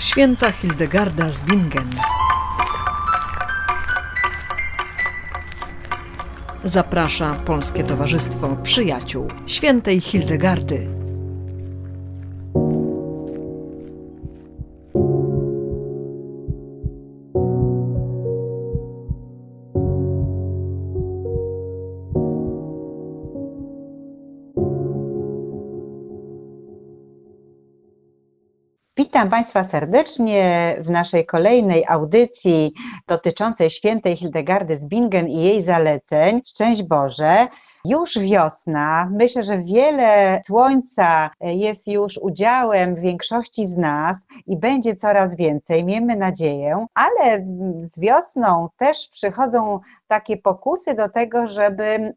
Święta Hildegarda z Bingen. Zaprasza Polskie Towarzystwo Przyjaciół Świętej Hildegardy. Witam Państwa serdecznie w naszej kolejnej audycji dotyczącej świętej Hildegardy z Bingen i jej zaleceń. Szczęść Boże! Już wiosna, myślę, że wiele słońca jest już udziałem większości z nas i będzie coraz więcej, miejmy nadzieję, ale z wiosną też przychodzą takie pokusy do tego, żeby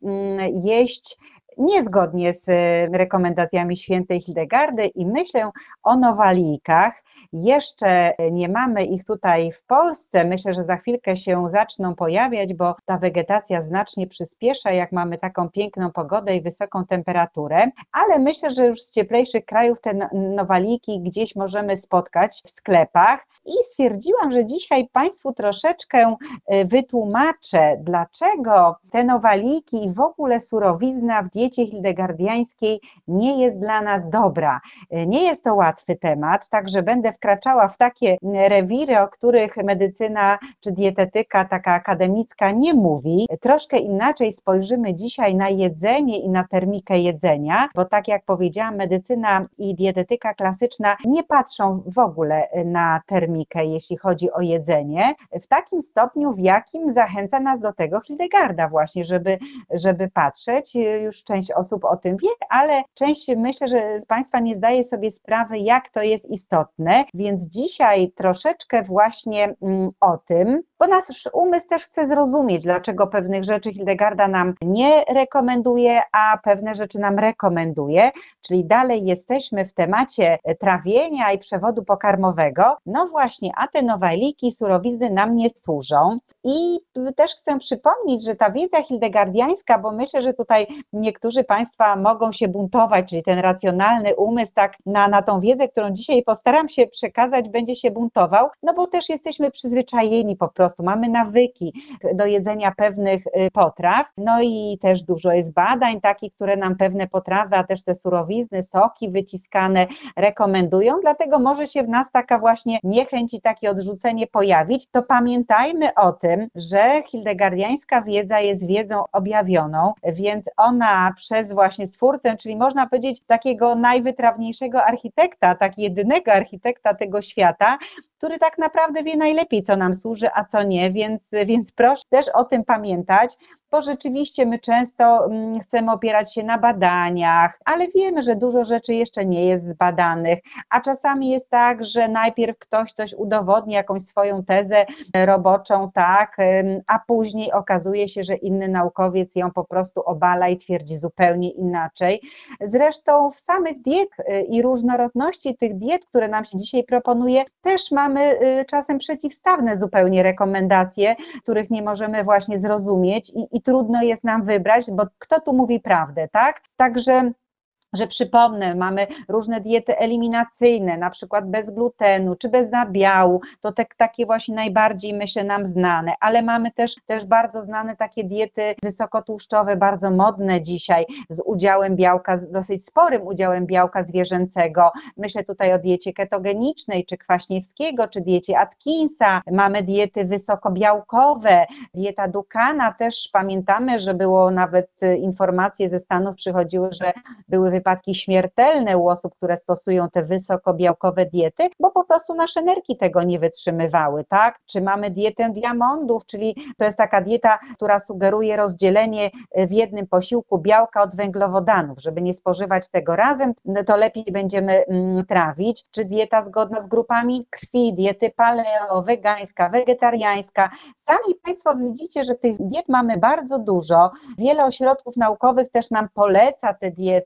jeść niezgodnie z rekomendacjami świętej Hildegardy i myślę o nowalijkach. Jeszcze nie mamy ich tutaj w Polsce, myślę, że za chwilkę się zaczną pojawiać, bo ta wegetacja znacznie przyspiesza, jak mamy taką piękną pogodę i wysoką temperaturę, ale myślę, że już z cieplejszych krajów te nowalijki gdzieś możemy spotkać w sklepach i stwierdziłam, że dzisiaj Państwu troszeczkę wytłumaczę, dlaczego te nowalijki i w ogóle surowizna w diecie hildegardiańskiej nie jest dla nas dobra. Nie jest to łatwy temat, także będę wkraczała w takie rewiry, o których medycyna czy dietetyka taka akademicka nie mówi. Troszkę inaczej spojrzymy dzisiaj na jedzenie i na termikę jedzenia, bo tak jak powiedziałam, medycyna i dietetyka klasyczna nie patrzą w ogóle na termikę, jeśli chodzi o jedzenie, w takim stopniu, w jakim zachęca nas do tego Hildegarda właśnie, żeby patrzeć. Już część osób o tym wie, ale część myślę, że Państwa nie zdaje sobie sprawy, jak to jest istotne, więc dzisiaj troszeczkę właśnie o tym, bo nasz umysł też chce zrozumieć, dlaczego pewnych rzeczy Hildegarda nam nie rekomenduje, a pewne rzeczy nam rekomenduje, czyli dalej jesteśmy w temacie trawienia i przewodu pokarmowego. No właśnie, a te nowalijki, surowizny nam nie służą i też chcę przypomnieć, że ta wiedza hildegardiańska, bo myślę, że tutaj niektórzy Państwa mogą się buntować, czyli ten racjonalny umysł tak na tą wiedzę, którą dzisiaj postaram się przekazać, będzie się buntował, no bo też jesteśmy przyzwyczajeni po prostu, mamy nawyki do jedzenia pewnych potraw, no i też dużo jest badań takich, które nam pewne potrawy, a też te surowizny, soki wyciskane rekomendują, dlatego może się w nas taka właśnie niechęć i takie odrzucenie pojawić. To pamiętajmy o tym, że hildegardiańska wiedza jest wiedzą objawioną, więc ona przez właśnie Stwórcę, czyli można powiedzieć takiego najwytrawniejszego architekta, tak jedynego architekta tego świata, który tak naprawdę wie najlepiej, co nam służy, a co nie, więc proszę też o tym pamiętać, bo rzeczywiście my często chcemy opierać się na badaniach, ale wiemy, że dużo rzeczy jeszcze nie jest zbadanych, a czasami jest tak, że najpierw ktoś coś udowodni, jakąś swoją tezę roboczą, tak, a później okazuje się, że inny naukowiec ją po prostu obala i twierdzi zupełnie inaczej. Zresztą w samych diet i różnorodności tych diet, które nam się dzisiaj proponuje, też mamy czasem przeciwstawne zupełnie rekomendacje, których nie możemy właśnie zrozumieć i trudno jest nam wybrać, bo kto tu mówi prawdę, tak? Także że przypomnę, mamy różne diety eliminacyjne, na przykład bez glutenu czy bez nabiału, to takie właśnie najbardziej myślę nam znane, ale mamy też bardzo znane takie diety wysokotłuszczowe, bardzo modne dzisiaj, z udziałem białka, z dosyć sporym udziałem białka zwierzęcego. Myślę tutaj o diecie ketogenicznej, czy Kwaśniewskiego, czy diecie Atkinsa. Mamy diety wysokobiałkowe, dieta Dukkana też pamiętamy, że było nawet informacje ze Stanów przychodziły, że były wypadki śmiertelne u osób, które stosują te wysokobiałkowe diety, bo po prostu nasze nerki tego nie wytrzymywały, tak? Czy mamy dietę diamondów, czyli to jest taka dieta, która sugeruje rozdzielenie w jednym posiłku białka od węglowodanów, żeby nie spożywać tego razem, to lepiej będziemy trawić, czy dieta zgodna z grupami krwi, diety paleo, wegańska, wegetariańska. Sami Państwo widzicie, że tych diet mamy bardzo dużo, wiele ośrodków naukowych też nam poleca te diety, mówi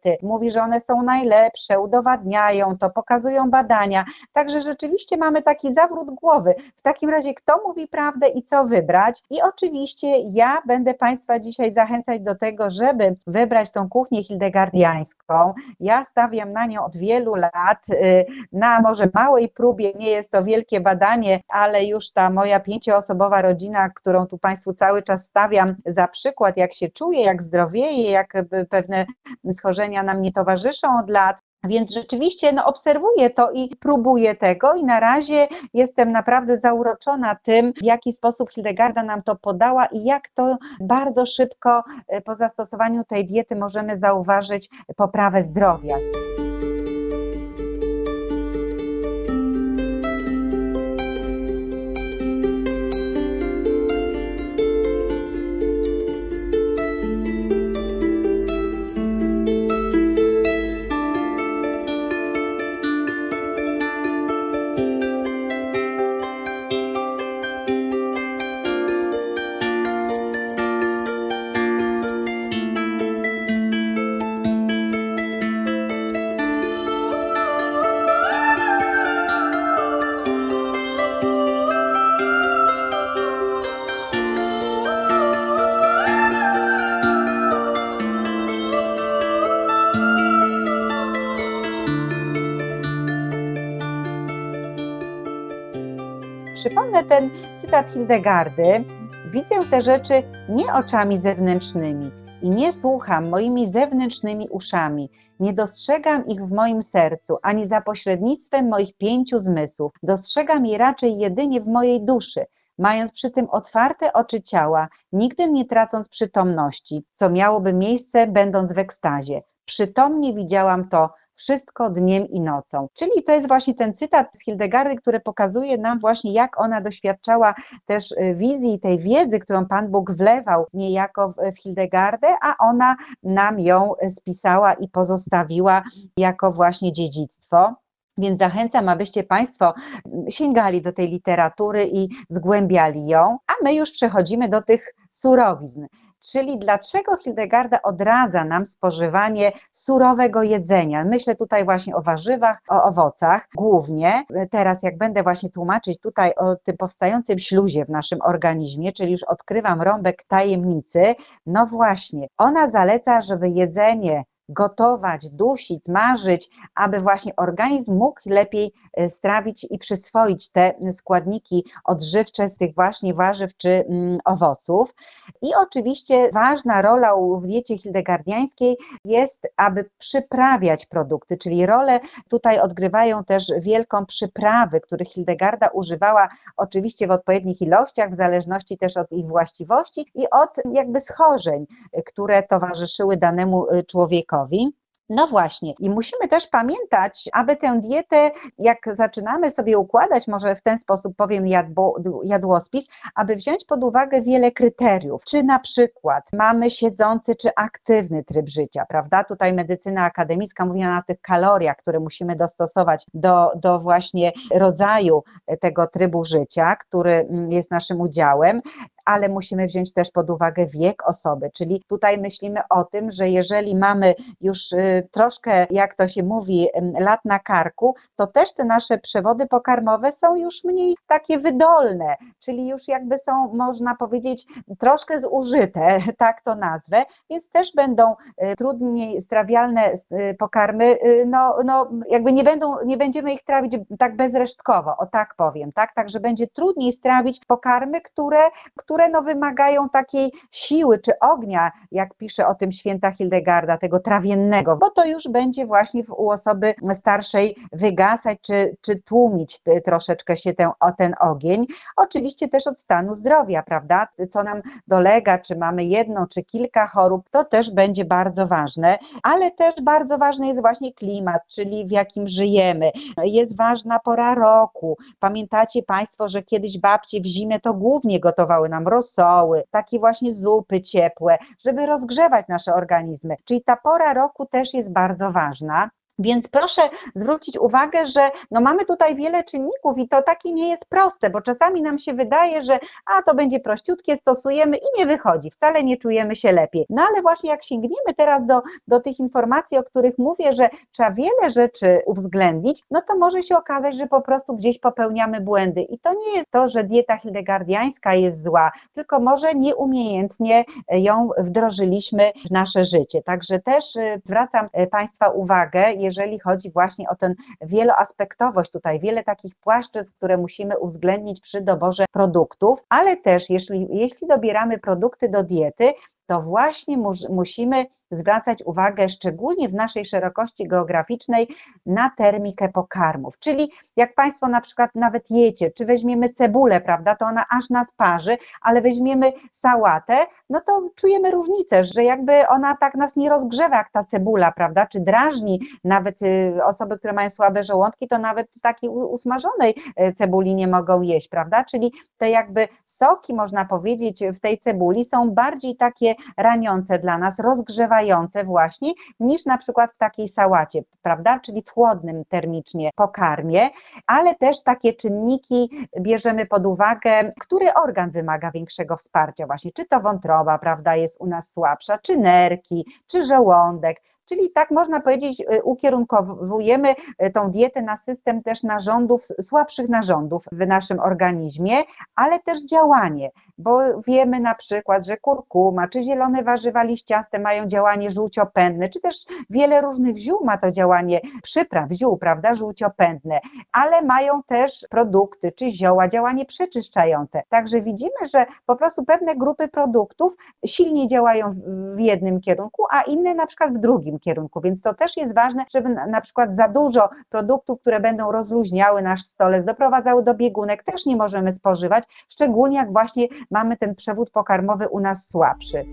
mówi, że one są najlepsze, udowadniają to, pokazują badania. Także rzeczywiście mamy taki zawrót głowy. W takim razie kto mówi prawdę i co wybrać? I oczywiście ja będę Państwa dzisiaj zachęcać do tego, żeby wybrać tą kuchnię hildegardiańską. Ja stawiam na nią od wielu lat, na może małej próbie, nie jest to wielkie badanie, ale już ta moja 5-osobowa rodzina, którą tu Państwu cały czas stawiam za przykład, jak się czuję, jak zdrowieje, jak pewne schorzenia nam nie towarzyszą od lat. Więc rzeczywiście obserwuję to i próbuję tego i na razie jestem naprawdę zauroczona tym, w jaki sposób Hildegarda nam to podała i jak to bardzo szybko po zastosowaniu tej diety możemy zauważyć poprawę zdrowia. Przypomnę ten cytat Hildegardy. Widzę te rzeczy nie oczami zewnętrznymi i nie słucham moimi zewnętrznymi uszami. Nie dostrzegam ich w moim sercu, ani za pośrednictwem moich 5 zmysłów. Dostrzegam je raczej jedynie w mojej duszy, mając przy tym otwarte oczy ciała, nigdy nie tracąc przytomności, co miałoby miejsce będąc w ekstazie. Przytomnie widziałam to wszystko dniem i nocą. Czyli to jest właśnie ten cytat z Hildegardy, który pokazuje nam właśnie, jak ona doświadczała też wizji, tej wiedzy, którą Pan Bóg wlewał niejako w Hildegardę, a ona nam ją spisała i pozostawiła jako właśnie dziedzictwo. Więc zachęcam, abyście Państwo sięgali do tej literatury i zgłębiali ją, a my już przechodzimy do tych surowizn. Czyli dlaczego Hildegarda odradza nam spożywanie surowego jedzenia? Myślę tutaj właśnie o warzywach, o owocach głównie. Teraz jak będę właśnie tłumaczyć tutaj o tym powstającym śluzie w naszym organizmie, czyli już odkrywam rąbek tajemnicy, no właśnie, ona zaleca, żeby jedzenie gotować, dusić, smażyć, aby właśnie organizm mógł lepiej strawić i przyswoić te składniki odżywcze z tych właśnie warzyw czy owoców. I oczywiście ważna rola w diecie hildegardiańskiej jest, aby przyprawiać produkty, czyli rolę tutaj odgrywają też wielką przyprawy, których Hildegarda używała oczywiście w odpowiednich ilościach, w zależności też od ich właściwości i od jakby schorzeń, które towarzyszyły danemu człowiekowi. No właśnie i musimy też pamiętać, aby tę dietę, jak zaczynamy sobie układać, może w ten sposób powiem jadłospis, aby wziąć pod uwagę wiele kryteriów, czy na przykład mamy siedzący czy aktywny tryb życia, prawda? Tutaj medycyna akademicka mówi o tych kaloriach, które musimy dostosować do właśnie rodzaju tego trybu życia, który jest naszym udziałem, ale musimy wziąć też pod uwagę wiek osoby, czyli tutaj myślimy o tym, że jeżeli mamy już troszkę, jak to się mówi, lat na karku, to też te nasze przewody pokarmowe są już mniej takie wydolne, czyli już jakby są, można powiedzieć, troszkę zużyte, tak to nazwę, więc też będą trudniej strawialne pokarmy, jakby nie będziemy ich trawić tak bezresztkowo, o tak powiem, tak? Także będzie trudniej strawić pokarmy, które wymagają takiej siły czy ognia, jak pisze o tym święta Hildegarda, tego trawiennego, bo to już będzie właśnie u osoby starszej wygasać czy tłumić troszeczkę się ten ogień. Oczywiście też od stanu zdrowia, prawda? Co nam dolega, czy mamy jedną, czy kilka chorób, to też będzie bardzo ważne, ale też bardzo ważny jest właśnie klimat, czyli w jakim żyjemy. Jest ważna pora roku. Pamiętacie Państwo, że kiedyś babcie w zimie to głównie gotowały nam rosoły, takie właśnie zupy ciepłe, żeby rozgrzewać nasze organizmy. Czyli ta pora roku też jest bardzo ważna. Więc proszę zwrócić uwagę, że no mamy tutaj wiele czynników i to takie nie jest proste, bo czasami nam się wydaje, że to będzie prościutkie, stosujemy i nie wychodzi, wcale nie czujemy się lepiej. No ale właśnie jak sięgniemy teraz do tych informacji, o których mówię, że trzeba wiele rzeczy uwzględnić, no to może się okazać, że po prostu gdzieś popełniamy błędy. I to nie jest to, że dieta hildegardiańska jest zła, tylko może nieumiejętnie ją wdrożyliśmy w nasze życie. Także też zwracam Państwa uwagę, jeżeli chodzi właśnie o tę wieloaspektowość, tutaj wiele takich płaszczyzn, które musimy uwzględnić przy doborze produktów, ale też jeśli dobieramy produkty do diety, to właśnie musimy zwracać uwagę, szczególnie w naszej szerokości geograficznej, na termikę pokarmów. Czyli jak Państwo na przykład nawet jecie, czy weźmiemy cebulę, prawda, to ona aż nas parzy, ale weźmiemy sałatę, no to czujemy różnicę, że jakby ona tak nas nie rozgrzewa jak ta cebula, prawda, czy drażni nawet osoby, które mają słabe żołądki, to nawet takiej usmażonej cebuli nie mogą jeść, prawda, czyli te jakby soki, można powiedzieć, w tej cebuli są bardziej takie raniące dla nas, rozgrzewające właśnie, niż na przykład w takiej sałacie, prawda, czyli w chłodnym termicznie pokarmie, ale też takie czynniki bierzemy pod uwagę, który organ wymaga większego wsparcia właśnie, czy to wątroba, prawda, jest u nas słabsza, czy nerki, czy żołądek. Czyli tak można powiedzieć, ukierunkowujemy tą dietę na system też narządów, słabszych narządów w naszym organizmie, ale też działanie, bo wiemy na przykład, że kurkuma czy zielone warzywa liściaste mają działanie żółciopędne, czy też wiele różnych ziół ma to działanie, przypraw, ziół, prawda, żółciopędne, ale mają też produkty czy zioła działanie przeczyszczające. Także widzimy, że po prostu pewne grupy produktów silniej działają w jednym kierunku, a inne na przykład w drugim kierunku, więc to też jest ważne, żeby na przykład za dużo produktów, które będą rozluźniały nasz stolec, doprowadzały do biegunek, też nie możemy spożywać, szczególnie jak właśnie mamy ten przewód pokarmowy u nas słabszy.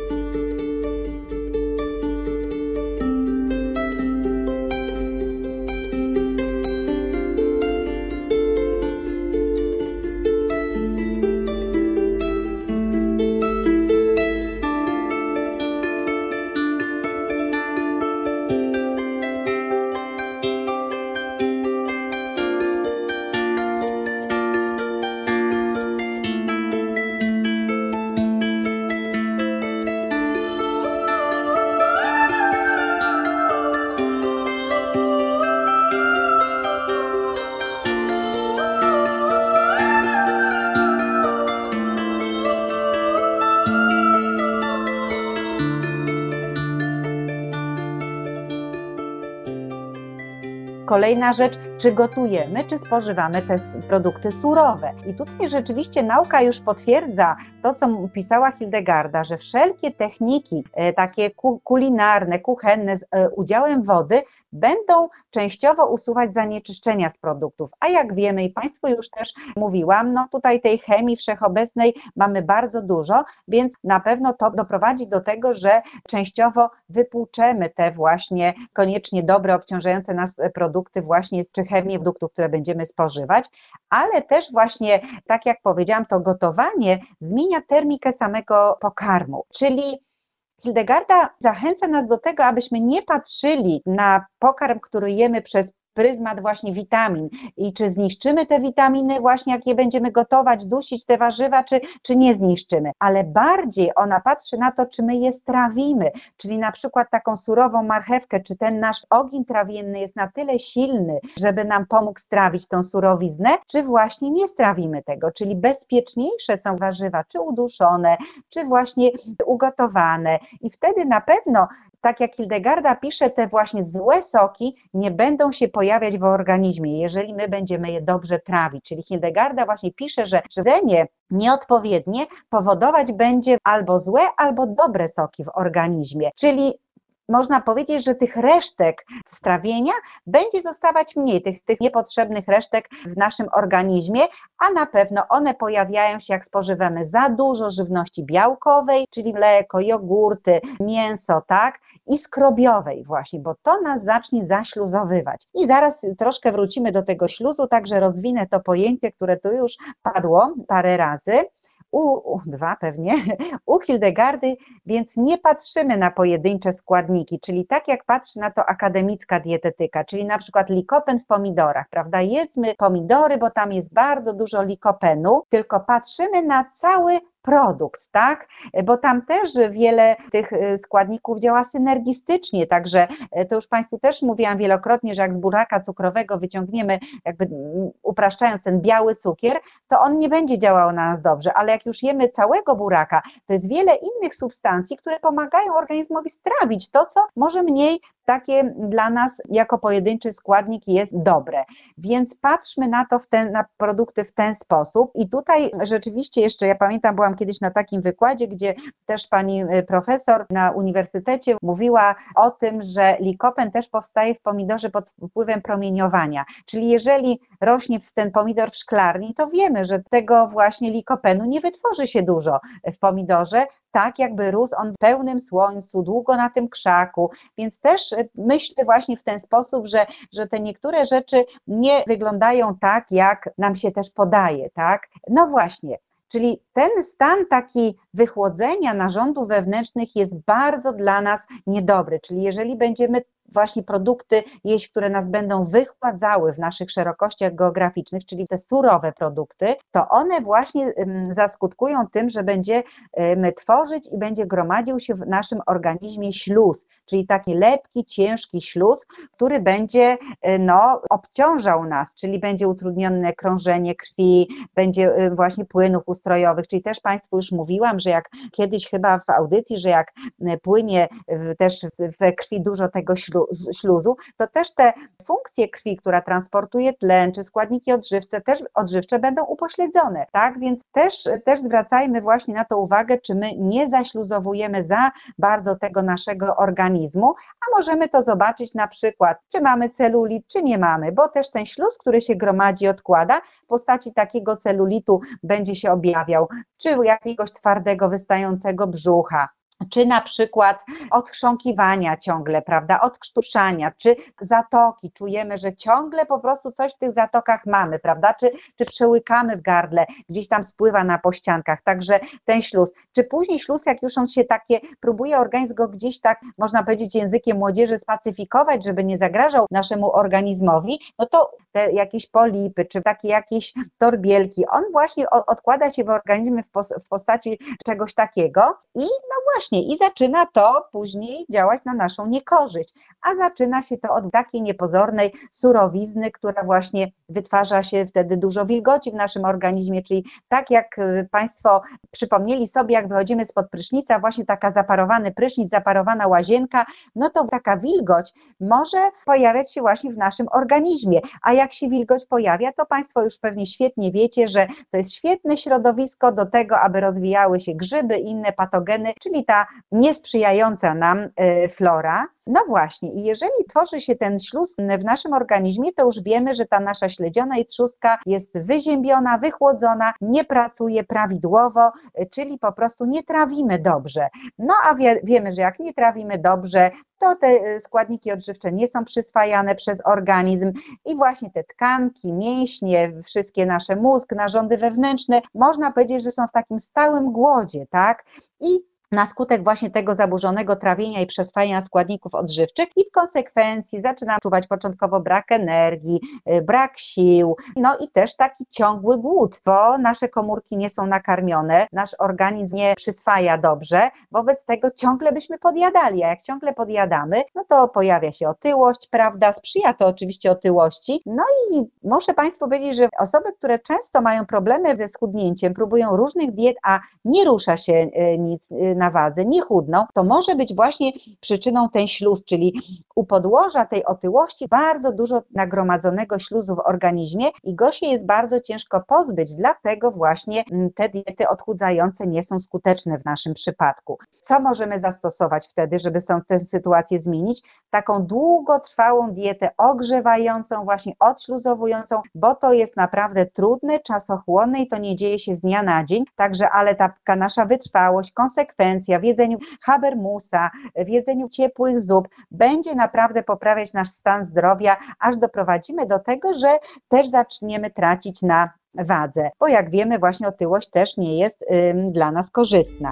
Kolejna rzecz, czy gotujemy, czy spożywamy te produkty surowe. I tutaj rzeczywiście nauka już potwierdza to, co pisała Hildegarda, że wszelkie techniki takie kulinarne, kuchenne z udziałem wody będą częściowo usuwać zanieczyszczenia z produktów. A jak wiemy i Państwu już też mówiłam, no tutaj tej chemii wszechobecnej mamy bardzo dużo, więc na pewno to doprowadzi do tego, że częściowo wypłuczemy te właśnie koniecznie dobre, obciążające nas produkty właśnie, czy chemię produktów, które będziemy spożywać, ale też właśnie, tak jak powiedziałam, to gotowanie zmienia termikę samego pokarmu, czyli Hildegarda zachęca nas do tego, abyśmy nie patrzyli na pokarm, który jemy przez pryzmat właśnie witamin i czy zniszczymy te witaminy właśnie, jak je będziemy gotować, dusić te warzywa, czy nie zniszczymy, ale bardziej ona patrzy na to, czy my je strawimy, czyli na przykład taką surową marchewkę, czy ten nasz ogień trawienny jest na tyle silny, żeby nam pomógł strawić tą surowiznę, czy właśnie nie strawimy tego, czyli bezpieczniejsze są warzywa, czy uduszone, czy właśnie ugotowane i wtedy na pewno, tak jak Hildegarda pisze, te właśnie złe soki nie będą się pojawiać w organizmie, jeżeli my będziemy je dobrze trawić. Czyli Hildegarda właśnie pisze, że jedzenie nieodpowiednie powodować będzie albo złe, albo dobre soki w organizmie. Czyli można powiedzieć, że tych resztek strawienia będzie zostawać mniej, tych niepotrzebnych resztek w naszym organizmie, a na pewno one pojawiają się, jak spożywamy za dużo żywności białkowej, czyli mleko, jogurty, mięso, tak, i skrobiowej właśnie, bo to nas zacznie zaśluzowywać. I zaraz troszkę wrócimy do tego śluzu, także rozwinę to pojęcie, które tu już padło parę razy. dwa pewnie, u Hildegardy, więc nie patrzymy na pojedyncze składniki, czyli tak jak patrzy na to akademicka dietetyka, czyli na przykład likopen w pomidorach, prawda? Jedzmy pomidory, bo tam jest bardzo dużo likopenu, tylko patrzymy na cały produkt, tak? Bo tam też wiele tych składników działa synergistycznie, także to już Państwu też mówiłam wielokrotnie, że jak z buraka cukrowego wyciągniemy, jakby upraszczając ten biały cukier, to on nie będzie działał na nas dobrze, ale jak już jemy całego buraka, to jest wiele innych substancji, które pomagają organizmowi strawić to, co może mniej takie dla nas jako pojedynczy składnik jest dobre. Więc patrzmy na to, na produkty w ten sposób i tutaj rzeczywiście jeszcze, ja pamiętam, byłam kiedyś na takim wykładzie, gdzie też pani profesor na uniwersytecie mówiła o tym, że likopen też powstaje w pomidorze pod wpływem promieniowania, czyli jeżeli rośnie ten pomidor w szklarni, to wiemy, że tego właśnie likopenu nie wytworzy się dużo w pomidorze, tak jakby rósł on w pełnym słońcu, długo na tym krzaku, więc też myślę właśnie w ten sposób, że te niektóre rzeczy nie wyglądają tak, jak nam się też podaje, tak? No właśnie. Czyli ten stan taki wychłodzenia narządów wewnętrznych jest bardzo dla nas niedobry, czyli jeżeli będziemy właśnie produkty jeść, które nas będą wychładzały w naszych szerokościach geograficznych, czyli te surowe produkty, to one właśnie zaskutkują tym, że będziemy tworzyć i będzie gromadził się w naszym organizmie śluz, czyli taki lepki, ciężki śluz, który będzie obciążał nas, czyli będzie utrudnione krążenie krwi, będzie właśnie płynów ustrojowych, czyli też Państwu już mówiłam, że jak kiedyś chyba w audycji, że jak płynie też we krwi dużo tego śluzu, to też te funkcje krwi, która transportuje tlen, czy składniki odżywcze będą upośledzone, tak? Więc też zwracajmy właśnie na to uwagę, czy my nie zaśluzowujemy za bardzo tego naszego organizmu, a możemy to zobaczyć na przykład, czy mamy celulit, czy nie mamy, bo też ten śluz, który się gromadzi, odkłada, w postaci takiego celulitu będzie się objawiał, czy jakiegoś twardego, wystającego brzucha, czy na przykład odchrząkiwania ciągle, prawda, odkrztuszania, czy zatoki, czujemy, że ciągle po prostu coś w tych zatokach mamy, prawda, czy przełykamy w gardle, gdzieś tam spływa na pościankach, także ten śluz, czy później śluz, jak już on się próbuje organizm go gdzieś tak, można powiedzieć językiem młodzieży spacyfikować, żeby nie zagrażał naszemu organizmowi, no to te jakieś polipy, czy takie jakieś torbielki, on właśnie odkłada się w organizmie w postaci czegoś takiego i no właśnie, i zaczyna to później działać na naszą niekorzyść, a zaczyna się to od takiej niepozornej surowizny, która właśnie wytwarza się wtedy dużo wilgoci w naszym organizmie, czyli tak jak Państwo przypomnieli sobie, jak wychodzimy spod prysznica, właśnie taka zaparowany prysznic, zaparowana łazienka, no to taka wilgoć może pojawiać się właśnie w naszym organizmie, a jak się wilgoć pojawia, to Państwo już pewnie świetnie wiecie, że to jest świetne środowisko do tego, aby rozwijały się grzyby i inne patogeny, czyli ta niesprzyjająca nam flora. No właśnie, i jeżeli tworzy się ten śluz w naszym organizmie, to już wiemy, że ta nasza śledziona i trzustka jest wyziębiona, wychłodzona, nie pracuje prawidłowo, czyli po prostu nie trawimy dobrze. No a wiemy, że jak nie trawimy dobrze, to te składniki odżywcze nie są przyswajane przez organizm i właśnie te tkanki, mięśnie, wszystkie nasze mózg, narządy wewnętrzne, można powiedzieć, że są w takim stałym głodzie, tak? I na skutek właśnie tego zaburzonego trawienia i przyswajania składników odżywczych i w konsekwencji zaczyna czuwać początkowo brak energii, brak sił, no i też taki ciągły głód, bo nasze komórki nie są nakarmione, nasz organizm nie przyswaja dobrze, wobec tego ciągle byśmy podjadali, a jak ciągle podjadamy, no to pojawia się otyłość, prawda, sprzyja to oczywiście otyłości, no i muszę Państwu powiedzieć, że osoby, które często mają problemy ze schudnięciem, próbują różnych diet, a nie rusza się nic na wadze, nie chudną, to może być właśnie przyczyną ten śluz, czyli u podłoża tej otyłości bardzo dużo nagromadzonego śluzu w organizmie i go się jest bardzo ciężko pozbyć, dlatego właśnie te diety odchudzające nie są skuteczne w naszym przypadku. Co możemy zastosować wtedy, żeby tę sytuację zmienić? Taką długotrwałą dietę ogrzewającą, właśnie odśluzowującą, bo to jest naprawdę trudne, czasochłonne i to nie dzieje się z dnia na dzień, także ale taka nasza wytrwałość, konsekwencja w jedzeniu habermusa, w jedzeniu ciepłych zup będzie naprawdę poprawiać nasz stan zdrowia, aż doprowadzimy do tego, że też zaczniemy tracić na wadze, bo jak wiemy właśnie otyłość też nie jest dla nas korzystna.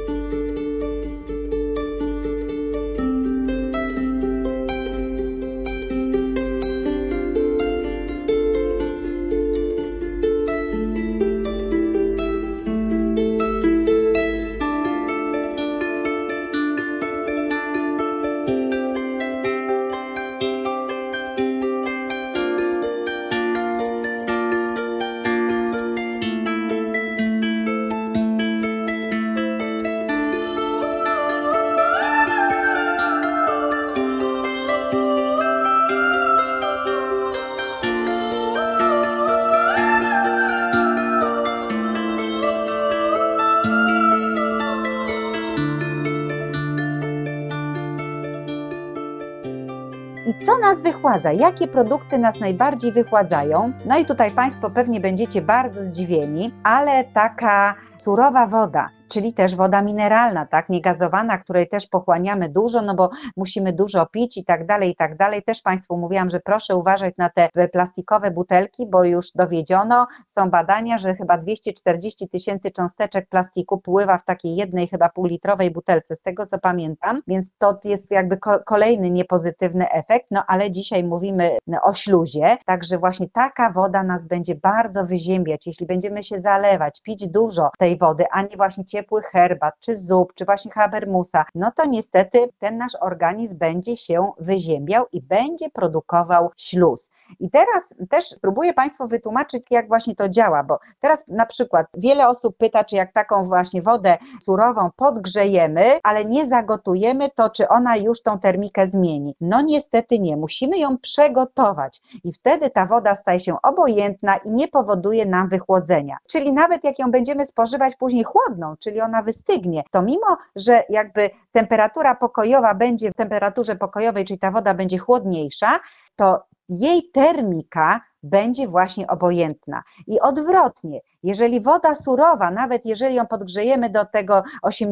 I co nas wychładza? Jakie produkty nas najbardziej wychładzają? No i tutaj Państwo pewnie będziecie bardzo zdziwieni, ale taka surowa woda, czyli też woda mineralna, tak, niegazowana, której też pochłaniamy dużo, no bo musimy dużo pić i tak dalej, i tak dalej. Też Państwu mówiłam, że proszę uważać na te plastikowe butelki, bo już dowiedziono, są badania, że chyba 240 000 cząsteczek plastiku pływa w takiej jednej chyba półlitrowej butelce, z tego co pamiętam, więc to jest jakby kolejny niepozytywny efekt, no ale dzisiaj mówimy o śluzie, także właśnie taka woda nas będzie bardzo wyziębiać, jeśli będziemy się zalewać, pić dużo tej wody, a nie właśnie ciepłych herbat, czy zup, czy właśnie habermusa, no to niestety ten nasz organizm będzie się wyziębiał i będzie produkował śluz. I teraz też spróbuję Państwu wytłumaczyć, jak właśnie to działa, bo teraz na przykład wiele osób pyta, czy jak taką właśnie wodę surową podgrzejemy, ale nie zagotujemy, to czy ona już tą termikę zmieni? No niestety nie, musimy ją przegotować i wtedy ta woda staje się obojętna i nie powoduje nam wychłodzenia. Czyli nawet jak ją będziemy spożywać później chłodną, czyli ona wystygnie, to mimo, że jakby temperatura pokojowa będzie w temperaturze pokojowej, czyli ta woda będzie chłodniejsza, to jej termika będzie właśnie obojętna. I odwrotnie, jeżeli woda surowa, nawet jeżeli ją podgrzejemy do tego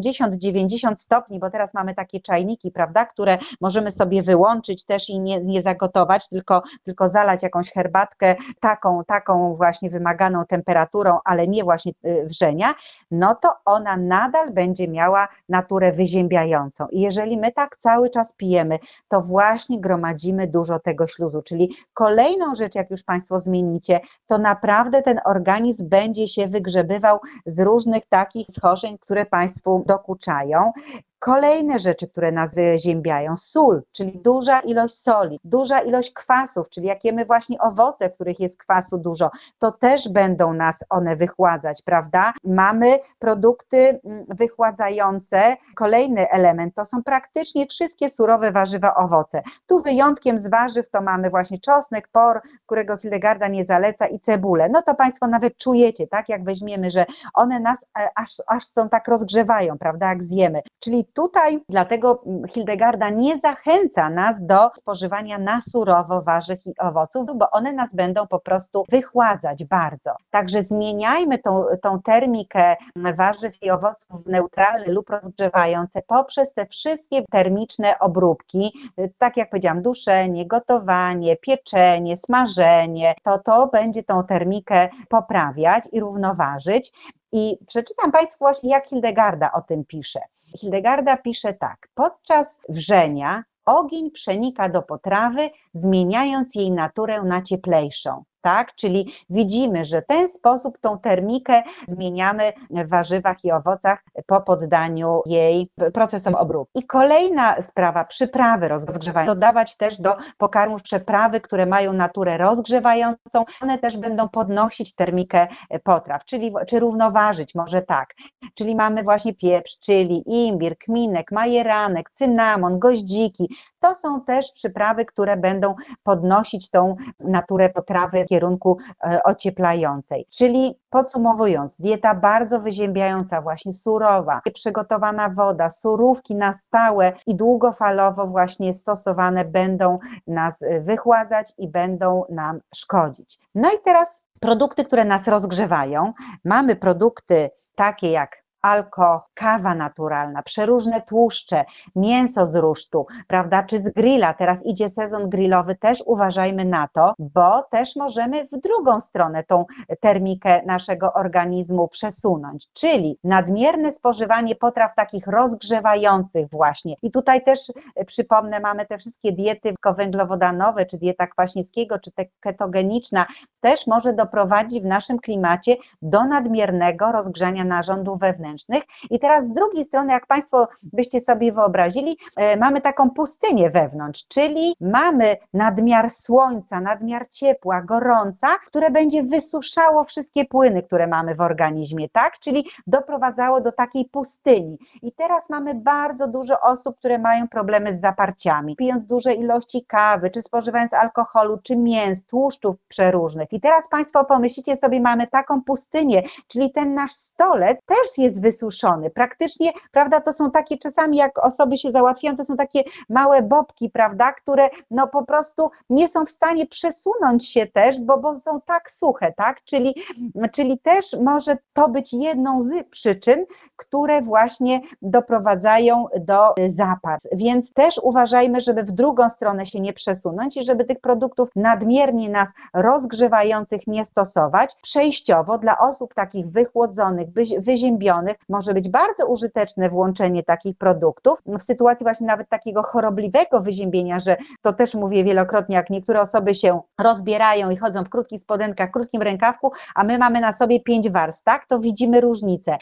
80-90 stopni, bo teraz mamy takie czajniki, prawda, które możemy sobie wyłączyć też i nie zagotować, tylko zalać jakąś herbatkę taką właśnie wymaganą temperaturą, ale nie właśnie wrzenia, no to ona nadal będzie miała naturę wyziębiającą. I jeżeli my tak cały czas pijemy, to właśnie gromadzimy dużo tego śluzu, czyli kolejną rzecz, jak już Państwo zmienicie, to naprawdę ten organizm będzie się wygrzebywał z różnych takich schorzeń, które Państwu dokuczają. Kolejne rzeczy, które nas wyziębiają, sól, czyli duża ilość soli, duża ilość kwasów, czyli jak jemy właśnie owoce, w których jest kwasu dużo, to też będą nas one wychładzać, prawda? Mamy produkty wychładzające. Kolejny element to są praktycznie wszystkie surowe warzywa, owoce. Tu wyjątkiem z warzyw to mamy właśnie czosnek, por, którego Hildegarda nie zaleca, i cebulę. No to Państwo nawet czujecie, tak, jak weźmiemy, że one nas aż są tak rozgrzewają, prawda, jak zjemy. Czyli tutaj dlatego Hildegarda nie zachęca nas do spożywania na surowo warzyw i owoców, bo one nas będą po prostu wychładzać bardzo. Także zmieniajmy tą termikę warzyw i owoców w neutralne lub rozgrzewające poprzez te wszystkie termiczne obróbki, tak jak powiedziałam, duszenie, gotowanie, pieczenie, smażenie, to będzie tą termikę poprawiać i równoważyć. I przeczytam Państwu właśnie, jak Hildegarda o tym pisze. Hildegarda pisze tak: podczas wrzenia ogień przenika do potrawy, zmieniając jej naturę na cieplejszą. Tak? Czyli widzimy, że w ten sposób tą termikę zmieniamy w warzywach i owocach po poddaniu jej procesom obróbki. I kolejna sprawa, przyprawy rozgrzewające. Dodawać też do pokarmów przyprawy, które mają naturę rozgrzewającą. One też będą podnosić termikę potraw, czy równoważyć, może tak. Czyli mamy właśnie pieprz, chili, imbir, kminek, majeranek, cynamon, goździki. To są też przyprawy, które będą podnosić tą naturę potrawy w kierunku ocieplającej. Czyli podsumowując, dieta bardzo wyziębiająca, właśnie surowa, przygotowana woda, surówki na stałe i długofalowo właśnie stosowane będą nas wychładzać i będą nam szkodzić. No i teraz produkty, które nas rozgrzewają. Mamy produkty takie jak alkohol, kawa naturalna, przeróżne tłuszcze, mięso z rusztu, prawda, czy z grilla, teraz idzie sezon grillowy, też uważajmy na to, bo też możemy w drugą stronę tą termikę naszego organizmu przesunąć, czyli nadmierne spożywanie potraw takich rozgrzewających właśnie. I tutaj też przypomnę, mamy te wszystkie diety węglowodanowe, czy dieta Kwaśniewskiego, czy ketogeniczna, też może doprowadzić w naszym klimacie do nadmiernego rozgrzania narządów wewnętrznych. I teraz z drugiej strony, jak Państwo byście sobie wyobrazili, mamy taką pustynię wewnątrz, czyli mamy nadmiar słońca, nadmiar ciepła, gorąca, które będzie wysuszało wszystkie płyny, które mamy w organizmie, tak? Czyli doprowadzało do takiej pustyni. I teraz mamy bardzo dużo osób, które mają problemy z zaparciami, pijąc duże ilości kawy, czy spożywając alkoholu, czy mięs, tłuszczów przeróżnych. I teraz Państwo pomyślicie sobie, mamy taką pustynię, czyli ten nasz stolec też jest wysuszony. Praktycznie, prawda, to są takie czasami, jak osoby się załatwiają, to są takie małe bobki, prawda, które no po prostu nie są w stanie przesunąć się też, bo są tak suche, tak? Czyli też może to być jedną z przyczyn, które właśnie doprowadzają do zaparć. Więc też uważajmy, żeby w drugą stronę się nie przesunąć i żeby tych produktów nadmiernie nas rozgrzewających nie stosować. Przejściowo dla osób takich wychłodzonych, wyziębionych może być bardzo użyteczne włączenie takich produktów w sytuacji właśnie nawet takiego chorobliwego wyziębienia, że to też mówię wielokrotnie, jak niektóre osoby się rozbierają i chodzą w krótkich spodenkach, krótkim rękawku, a my mamy na sobie 5 warstw, tak, to widzimy różnicę.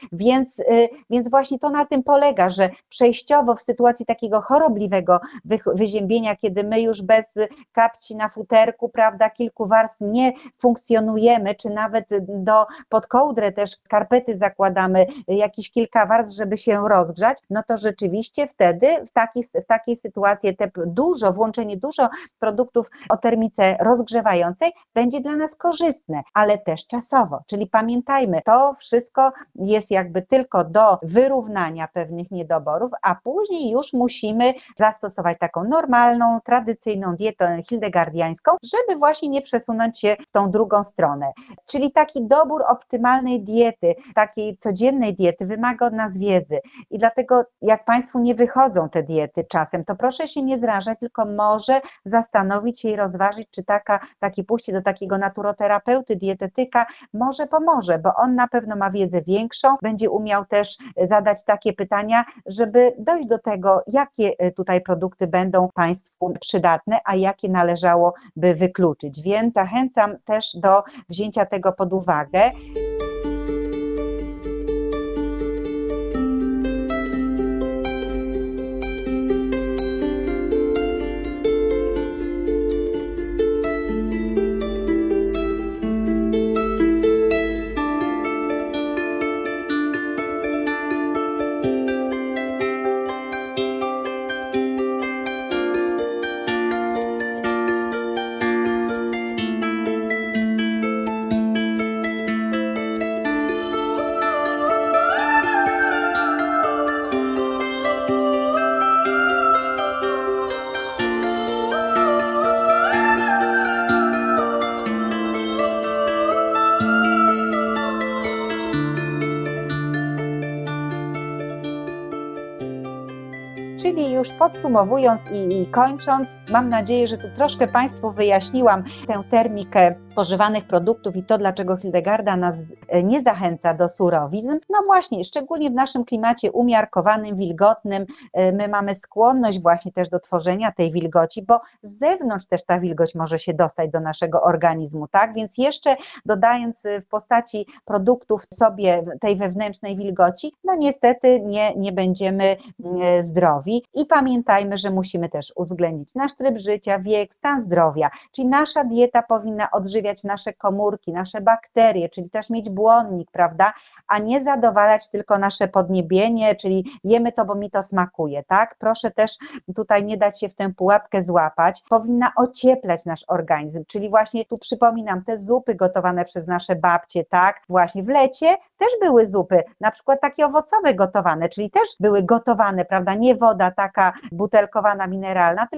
Więc właśnie to na tym polega, że przejściowo w sytuacji takiego chorobliwego wyziębienia, kiedy my już bez kapci na futerku, prawda, kilku warstw nie funkcjonujemy, czy nawet pod kołdrę też skarpety zakładamy jakieś kilka warstw, żeby się rozgrzać, no to rzeczywiście wtedy w takiej sytuacji włączenie dużo produktów o termice rozgrzewającej będzie dla nas korzystne, ale też czasowo, czyli pamiętajmy, to wszystko jest jakby tylko do wyrównania pewnych niedoborów, a później już musimy zastosować taką normalną, tradycyjną dietę hildegardiańską, żeby właśnie nie przesunąć się w tą drugą stronę. Czyli taki dobór optymalnej diety, takiej codziennej diety wymaga od nas wiedzy i dlatego jak Państwu nie wychodzą te diety czasem, to proszę się nie zrażać, tylko może zastanowić się i rozważyć, czy takie pójście do takiego naturoterapeuty, dietetyka może pomoże, bo on na pewno ma wiedzę większą, będzie umiał też zadać takie pytania, żeby dojść do tego, jakie tutaj produkty będą Państwu przydatne, a jakie należałoby wykluczyć. Więc zachęcam też do wzięcia tego pod uwagę. Czyli już podsumowując i kończąc, mam nadzieję, że tu troszkę Państwu wyjaśniłam tę termikę spożywanych produktów i to, dlaczego Hildegarda nas nie zachęca do surowizn. No właśnie, szczególnie w naszym klimacie umiarkowanym, wilgotnym, my mamy skłonność właśnie też do tworzenia tej wilgoci, bo z zewnątrz też ta wilgoć może się dostać do naszego organizmu, tak? Więc jeszcze dodając w postaci produktów sobie tej wewnętrznej wilgoci, no niestety nie będziemy zdrowi i pamiętajmy, że musimy też uwzględnić nasz tryb życia, wiek, stan zdrowia, czyli nasza dieta powinna odżywiać nasze komórki, nasze bakterie, czyli też mieć błonnik, prawda, a nie zadowalać tylko nasze podniebienie, czyli jemy to, bo mi to smakuje, tak? Proszę też tutaj nie dać się w tę pułapkę złapać. Powinna ocieplać nasz organizm, czyli właśnie tu przypominam te zupy gotowane przez nasze babcie, tak? Właśnie w lecie też były zupy, na przykład takie owocowe gotowane, czyli też były gotowane, prawda, nie woda taka butelkowana, mineralna, tylko właśnie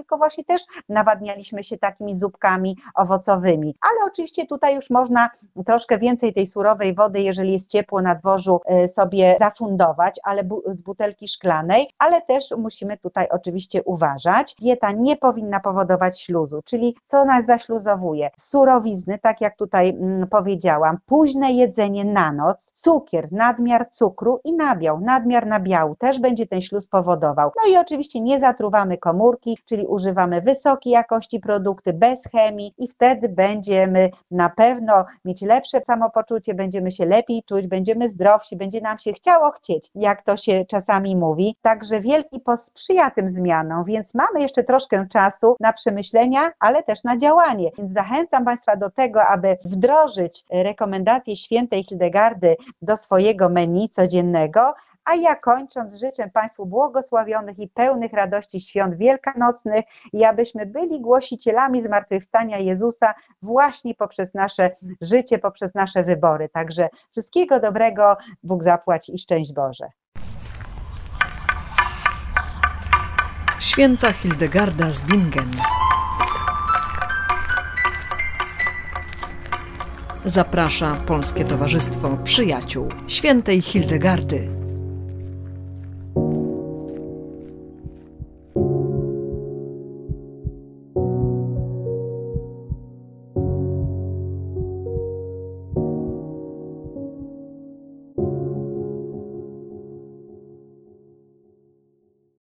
też nawadnialiśmy się takimi zupkami owocowymi. Ale oczywiście tutaj już można troszkę więcej tej surowej wody, jeżeli jest ciepło na dworzu, sobie zafundować, ale z butelki szklanej, ale też musimy tutaj oczywiście uważać. Dieta nie powinna powodować śluzu, czyli co nas zaśluzowuje? Surowizny, tak jak tutaj powiedziałam, późne jedzenie na noc, cukier, nadmiar cukru i nabiał, nadmiar nabiału też będzie ten śluz powodował. No i oczywiście nie zatruwamy komórki, czyli używamy wysokiej jakości produkty, bez chemii i wtedy będziemy na pewno mieć lepsze samopoczucie, będziemy się lepiej czuć, będziemy zdrowsi, będzie nam się chcieć, jak to się czasami mówi. Także Wielki Post sprzyja tym zmianom, więc mamy jeszcze troszkę czasu na przemyślenia, ale też na działanie. Więc zachęcam Państwa do tego, aby wdrożyć rekomendacje świętej Hildegardy do swojego menu codziennego, a ja kończąc życzę Państwu błogosławionych i pełnych radości świąt wielkanocnych i abyśmy byli głosicielami zmartwychwstania Jezusa właśnie poprzez nasze życie, poprzez nasze wybory. Także wszystkiego dobrego, Bóg zapłać i szczęść Boże. Święta Hildegarda z Bingen. Zaprasza Polskie Towarzystwo Przyjaciół Świętej Hildegardy.